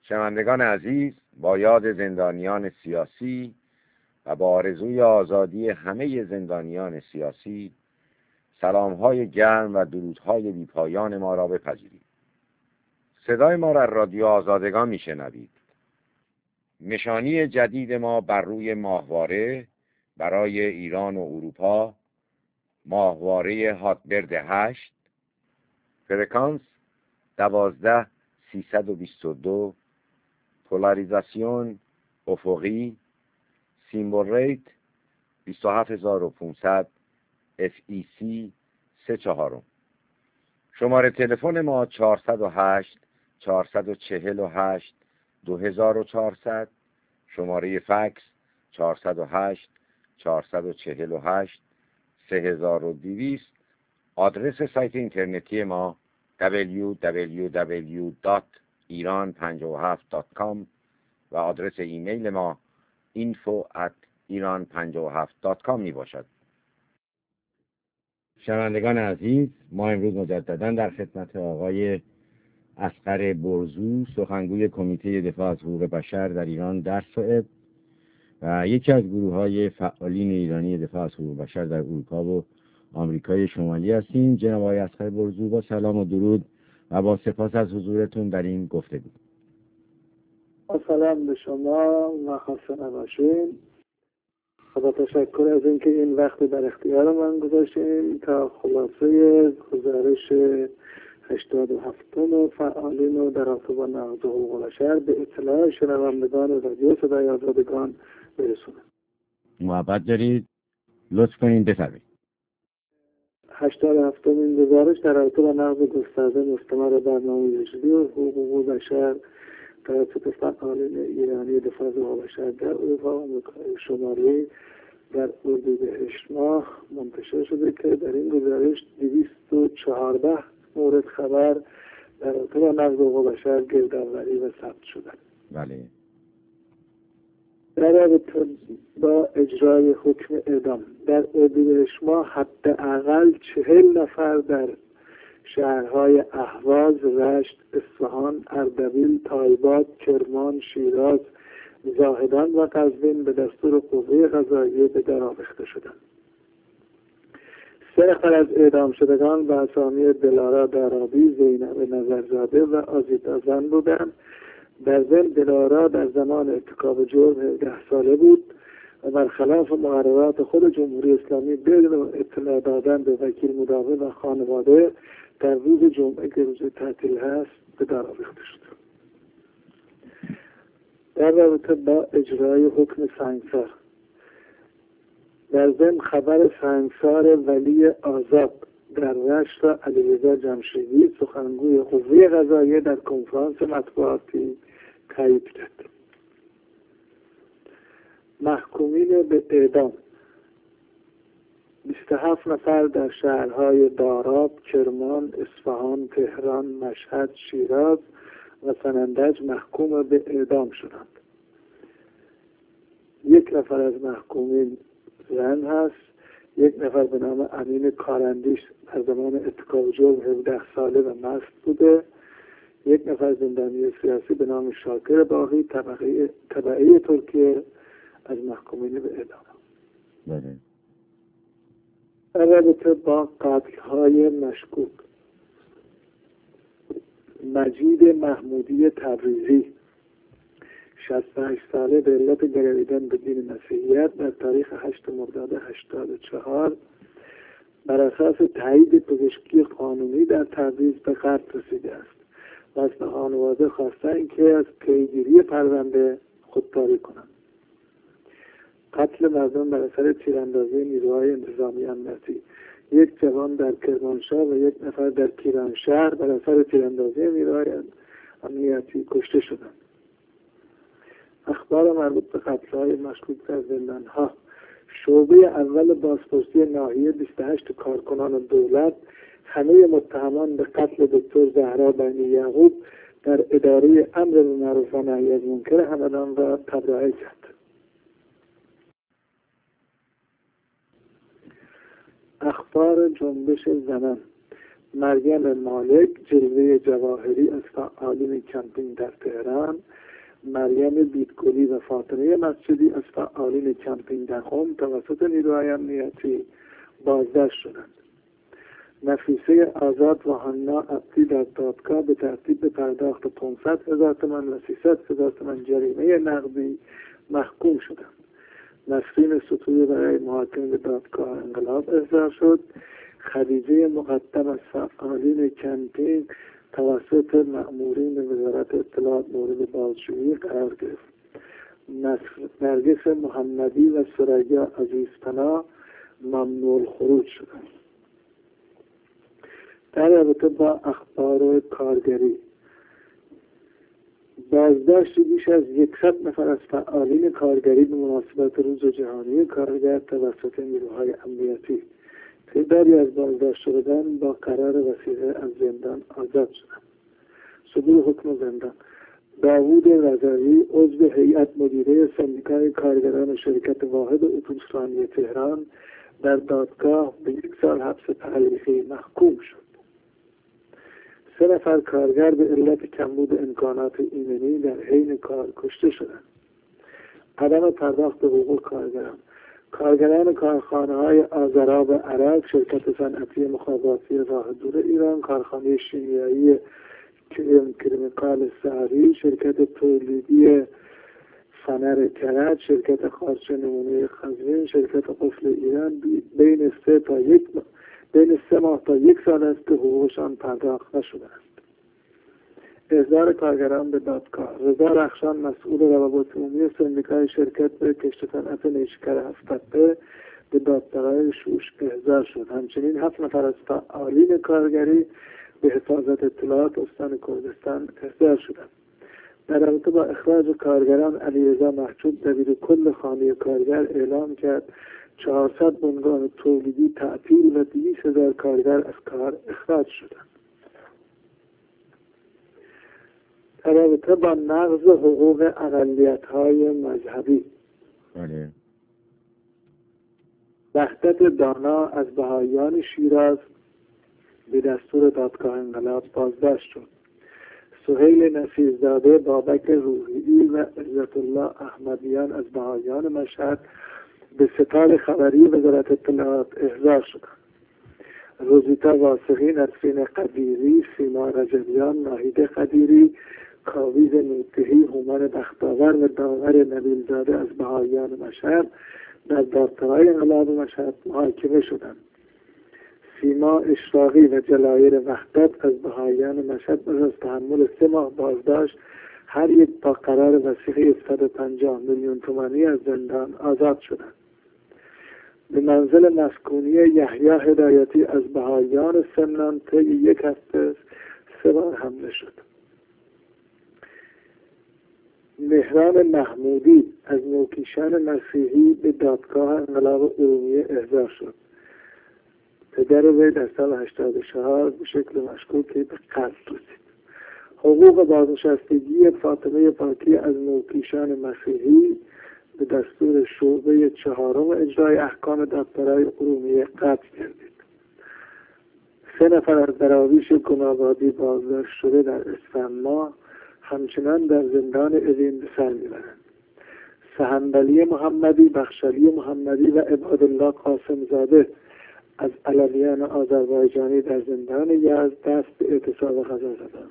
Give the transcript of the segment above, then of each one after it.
شنوندگان عزیز، با یاد زندانیان سیاسی و با آرزوی آزادی همه زندانیان سیاسی، سلام‌های گرم و درودهای بی‌پایان ما را بپذیرید. صدای ما را رادیو آزادگان میشنوید. نشانی جدید ما بر روی ماهواره برای ایران و اروپا، ماهواره هاتبرد 8، فرکانس 12322، پولاریزاسیون افقی، سیمبل ریت 27500، FEC 34. شماره تلفن ما 408 448 2400، شماره فکس 408 448 3200. آدرس سایت اینترنتی ما www.iran57.com و آدرس ایمیل ما info@iran57.com می باشد. شنوندگان عزیز، ما امروز مجددا در خدمت آقای اصغر برزو، سخنگوی کمیته دفاع از حقوق بشر در ایران در سوئد و یکی از گروه‌های فعالین ایرانی دفاع از حقوق بشر در اروپا و آمریکای شمالی هستیم. جناب آقای اصغر برزو، با سلام و درود و با سپاس از حضورتون در این گفتگو. سلام به شما و خسته نباشین. با تشکر از اینکه این وقت در اختیار من گذاشتین تا خلاصه گزارش 87 فعالین در رابطه با نقض حقوق بشر به اطلاع شنوندگان رادیو صدای آزادگان برسونم. محبت دارید، لطف کنین بفرمایید. 87مین گزارش در رابطه با نقض گسترده مستمر برنامه رشدی و حقوق بشر توسط فعالین ایرانی دفاع از حقوق بشر در اروپا و آمریکای شمالی در اردیبهشت ماه منتشر شده که در این گزارش 214 مورد خبر در رابطه با نقض حقوق بشر گردآوری و ثبت شده. بله. در رابطه با اجرای حکم اعدام در اردیبهشت ماه حداقل 40 نفر در شهرهای اهواز، رشت، اصفهان، اردبیل، تایباد، کرمان، شیراز، زاهدان و قزوین به دستور قوه قضاییه به در آویخته شدند. 3 نفر از اعدام شدگان به اسامی دلارا دارابی، زینب نظرزاده و آزیتا زن بودند. در ضمن دلارا در زمان ارتکاب جرم 17 ساله بود و برخلاف مقررات خود جمهوری اسلامی بدون اطلاع دادن به وکیل مداوم و خانواده در روز جمعه که روز تعطیل هست به در آویخته شد. در رابطه با اجرای حکم سنگسار در ضمن خبر سنگسار ولی آزاد در رشت و علیرضا جمشیدی، سخنگوی قوه قضاییه در کنفرانس مطبوعاتی تایید کرد. محکومین به اعدام 27 نفر در شهرهای داراب، کرمان، اصفهان، تهران، مشهد، شیراز و سنندج محکوم به اعدام شدند. 1 نفر از محکومین زن هست. 1 نفر به نام امین کارندیش در زمان ارتکاب جرم 17 ساله و مست بوده. 1 نفر زندانی سیاسی به نام شاکر باقی تبعی ترکیه از محکومین به اعدام. بله. در رابطه با قتل‌های مشکوک مجید محمودی تبریزی 68 ساله به علت گرویدن به دین مسیحیت در تاریخ 8 مرداد 84 بر اساس تایید پزشکی قانونی در تبریز به قتل رسیده است و از خانواده خواستند که از پیگیری پرونده خودداری کنند. قتل مردم بر اثر تیراندازی نیروهای انتظامی امنیتی، 1 جوان در کرمانشاه و 1 نفر در کیرانشهر بر اثر تیراندازی نیروهای امنیتی کشته شدند. اخبار مربوط به قتل‌های مشکوک در زندان‌ها شعبه اول بازپرسی ناحیه 28 کارکنان دولت همه متهمان به قتل دکتر زهرا بنی یعقوب در اداره امر بالمعروف و نهی از منکر همدان را تبرئه کرد. اخبار جنبش زنان مریم مالک جلوه جواهری از فعالین کمپینگ در تهران، مریم بیتگلی و فاطمه مسجدی از فعالین کمپینگ در قم توسط نیروهای امنیتی بازداشت شدند. نفیسه آزاد و حنا عبدی در دادگاه به ترتیب پرداخت 500,000 تومان و 300,000 تومان جریمه نقدی محکوم شدند. نسرین سطوحی برای محاکمه به دادگاه انقلاب احضار شد. خدیجه مقدم از فعالین کمپینگ توسط مأمورین وزارت اطلاعات مورد بازجویی قرار گرفت. نرگس محمدی و ثریا عزیزپناه ممنوع الخروج شدند. در رابطه با اخبار کارگری، بازداشت بیش از 100 نفر از فعالین کارگری به مناسبت روز جهانی کارگر توسط نیروهای امنیتی. تعدادی از بازداشت شدگان با قرار وثیقه از زندان آزاد شدند. صدور حکم زندان: داوود رضوی عضو هیئت مدیره سندیکای کارگران شرکت واحد اتوبوسرانی تهران در دادگاه به 1 سال حبس تعلیقی محکوم شد. 3 نفر کارگر به علت کمبود امکانات ایمنی در حین کار کشته شدند. عدم پرداخت حقوق کارگران: کارگران کارخانه‌های آذراب عرب، شرکت صنعتی مخابراتی راه دور ایران، کارخانه شیمیایی کمیکال سعری، شرکت تولیدی فنر کرج، شرکت خارچه نمونه قزوین، شرکت قفل ایران بین 3 ماه تا 1 سال است که حقوقشان پرداخت نشده است. احضار کارگران به دادگاه: رضا رخشان مسئول روابط عمومی سندیکای شرکت به کشت صنعت نیشکر هفت‌تپه به دادسرای شوش احضار شد. همچنین 7 نفر از فعالین کارگری به حفاظت اطلاعات استان کردستان احضار شدند. در رابطه با اخراج کارگران، علیرضا محجوب دبیر کل خانه کارگر اعلام کرد 400 بنگاه تولیدی تعطیل و 200,000 کارگر از کار اخراج شدند. در رابطه با نقض حقوق اقلیت‌های مذهبی، وحدت دانا از بهائیان شیراز به دستور دادگاه انقلاب بازداشت شد. سهیل نصیرزاده، بابک روحی و عزت الله احمدیان از بهائیان مشهد به ستاد خبری وزارت اطلاعات احضار شدند. روزیتا واسقی، نسرین قدیری، سیما رجبیان، ناهید قدیری، کاویز نوتهی، هومن بختاور و داور نبیلزاده از بهائیان مشهد در دادسرای انقلاب مشهد محاکمه شدند. سیما اشراقی و جلایر وحدت از بهائیان مشهد پس از تحمل 3 ماه بازداشت هر یک با قرار وثیقه 150 میلیون تومانی از زندان آزاد شدند. به منزل مسکونی یحیی هدایتی از بهائیان سمنان طی 1 هفته 3 بار حمله شد. مهران محمودی از نوکیشان مسیحی به دادگاه انقلاب ارومیه احضار شد. پدر وی در سال 84 به شکل مشکوکی به قتل رسید. حقوق بازنشستگی فاطمه پاکی از نوکیشان مسیحی به دستور شعبه 4 اجرای احکام دادسرای ارومیه قطع گردید. 3 نفر از دراویش گنابادی بازداشت شده در اسفند ماه همچنان در زندان اوین به سر میبرند. سحنبلی محمدی، بخشلی محمدی و عبادالله قاسم زاده از علویان آذربایجانی در زندان یزد دست به اعتصاب غذا زدند.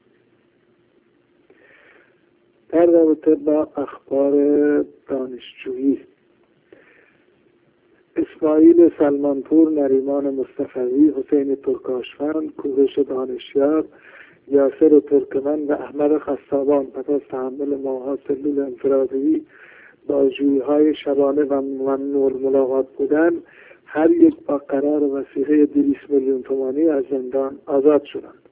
در رابطه با اخبار دانشجویی، اسماعیل سلمانپور، نریمان مصطفی، حسین ترکاشفند، کوروش دانشیار، یاسر ترکمن و احمد خصابان پس از تحمل ماه‌ها سلول انفرادی با جویی‌های شبانه و ممنوع ملاقات بودند، هر یک با قرار وثیقه 200 میلیون تومانی از زندان آزاد شدند.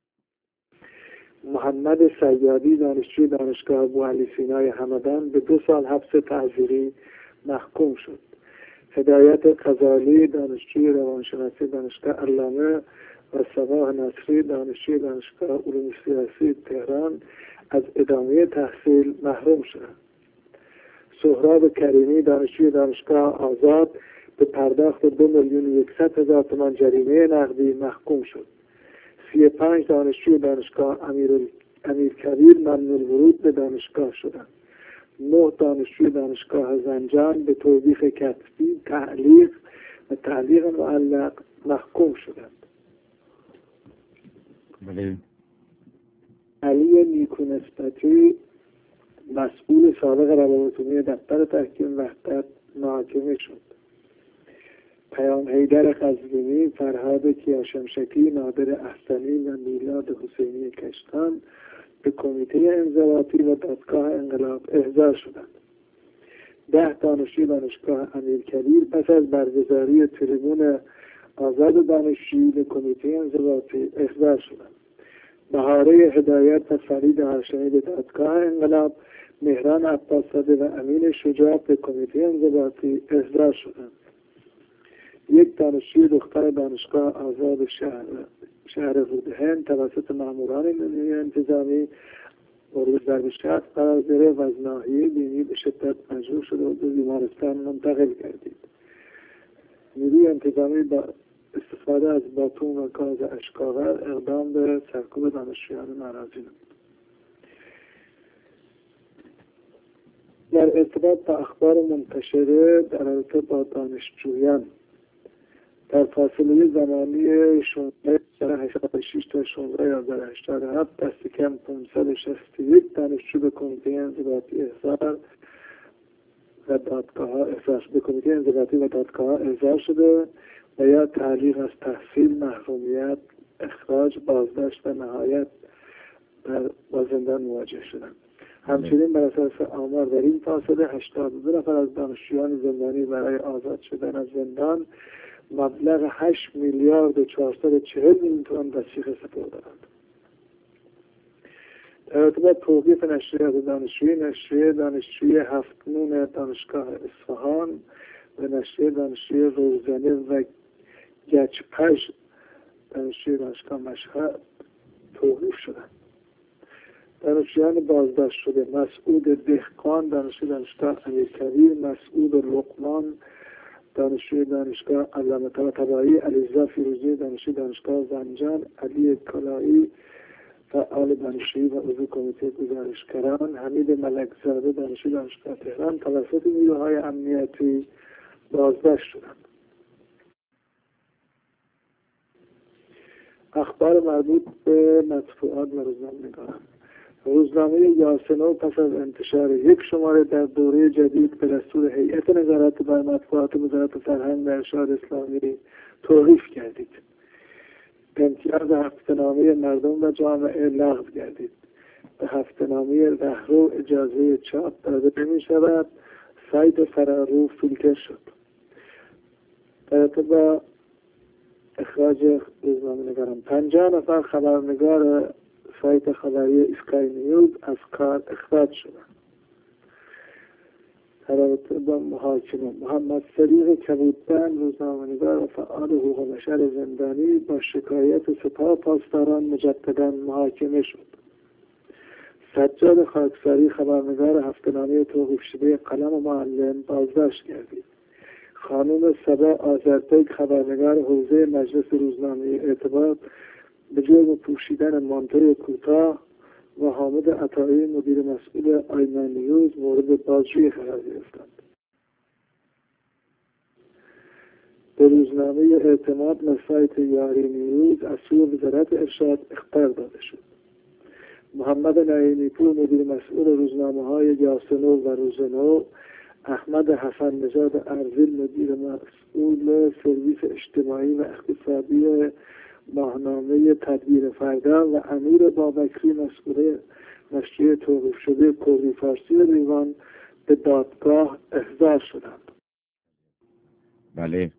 محمد سیادی، دانشجوی دانشگاه ابوعلی سینای همدان به 2 سال حبس تعزیری محکوم شد. هدایت غزالی، دانشجوی روانشناسی دانشگاه علامه و صباح نصری، دانشجوی دانشگاه علوم سیاسی تهران از ادامه تحصیل محروم شدند. سهراب کریمی، دانشجوی دانشگاه آزاد به پرداخت 2,100,000 تومان جریمه نقدی محکوم شد. 35 دانشجوی دانشگاه امیرکبیر ممنوع ورود به دانشگاه شدند. 9 دانشجوی دانشگاه زنجان به توبیخ کتبی، تعلیق و تعلیق معلق محکوم شدند. بله. علی نیکونسبتی مسئول سابق روابط عمومی دفتر تحکیم وحدت محاکمه شد. پیام حیدر قزوینی، فرهاد کیاشمشکی، نادر احسنی و میلاد حسینی کشتان به کمیته انضباطی و دادگاه انقلاب احضار شدند. 10 دانشجوی دانشگاه امیرکبیر پس از برگزاری تریبون آزاد دانشجویی به کمیته انضباطی احضار شدند. بهاره هدایت و فرید هاشمی به دادگاه انقلاب، مهران عباسزاده و امین شجاع به کمیته انضباطی احضار شدند. 1 دانشجوی دختر دانشگاه آزاد شهر رودهن توسط ماموران نیروی انتظامی مورد ضرب شخص قرار گرفت و از ناحیه بینی به شدت مجروح شده و به بیمارستان منتقل گردید. نیروی انتظامی با استفاده از باتون و گاز اشک‌آور اقدام به سرکوب دانشجویان ناراضی نمود. در ارتباط با اخبار منتشره در رابطه با دانشجویان در فاصله زمانی 1686 تا 1687 دست کم 561 دانشجو به کمیته انضباطی و دادگاه احضار شده و یا تعلیق از تحصیل، محرومیت، اخراج، بازداشت و نهایت با زندان مواجه شدند. همچنین بر اساس آمار در این فاصله 82 نفر از دانشجویان زندانی برای آزاد شدن از زندان مبلغ 8 میلیارد و 440 میلیون تومان وثیقه سپردند. در ارتباط توقیف نشریات نشریه دانشجوی هفت‌نون دانشگاه اصفهان و نشریه دانشجوی روزنه و گچپژ دانشجوی دانشگاه مشهد توقیف شدند. دانشجویان بازداشت شده: مسعود دهقان دانشجوی دانشگاه امیرکبیر، مسعود لقمان دانشجوی دانشگاه علامه طباطبایی، علیرضا فیروزی دانشجوی دانشگاه زنجان، علی کلائی فعال دانشجویی و عضو کمیته گزارشگران، حمید ملکزاده دانشجوی دانشگاه تهران توسط نیروهای امنیتی بازداشت شدند. اخبار مربوط به مطبوعات و روزنامه‌نگاران: روزنامه یاسنو پس از انتشار 1 شماره در دوره جدید به دستور هیئت نظارت بر مطبوعات وزارت فرهنگ و ارشاد اسلامی توقیف گردید. امتیاز هفته‌نامه مردم و جامعه لغو گردید. به هفته‌نامه رهرو اجازه چاپ داده نمی شود. سایت فرارو فیلتر شد. در ارتباط اخراج روزنامه‌نگاران: 50 نفر خبرنگار سایت خبری اسکای نیوز از کار اخراج شدند. در رابطه با محاکمه: محمد صدیق کبودبند روزنامه‌نگار و فعال حقوق بشر زندانی با شکایت سپاه پاسداران مجددا محاکمه شد. سجاد خاکساری خبرنگار هفته‌نامه توقیف شده قلم و معلم بازداشت گردید. خانم صبا آذربیگ خبرنگار حوزه مجلس روزنامه اعتبار به جرم پوشیدن مانتوی کوتاه و حامد عطایی مدیر مسئول آینا نیوز مورد بازجویی قرار گرفتند. به روزنامه اعتماد و سایت یاری نیوز از سوی وزارت ارشاد اخطار داده شد. محمد نعیمی پور مدیر مسئول روزنامه‌های یاسنو و روزنو، احمد حسن نژاد ارزیل مدیر مسئول سرویس اجتماعی و اقتصادی ماهنامه تدبیر فردا و امیر بابکری مسئول نشریه توقیف شده کردی فارسی لیوان به دادگاه احضار شدند. بله.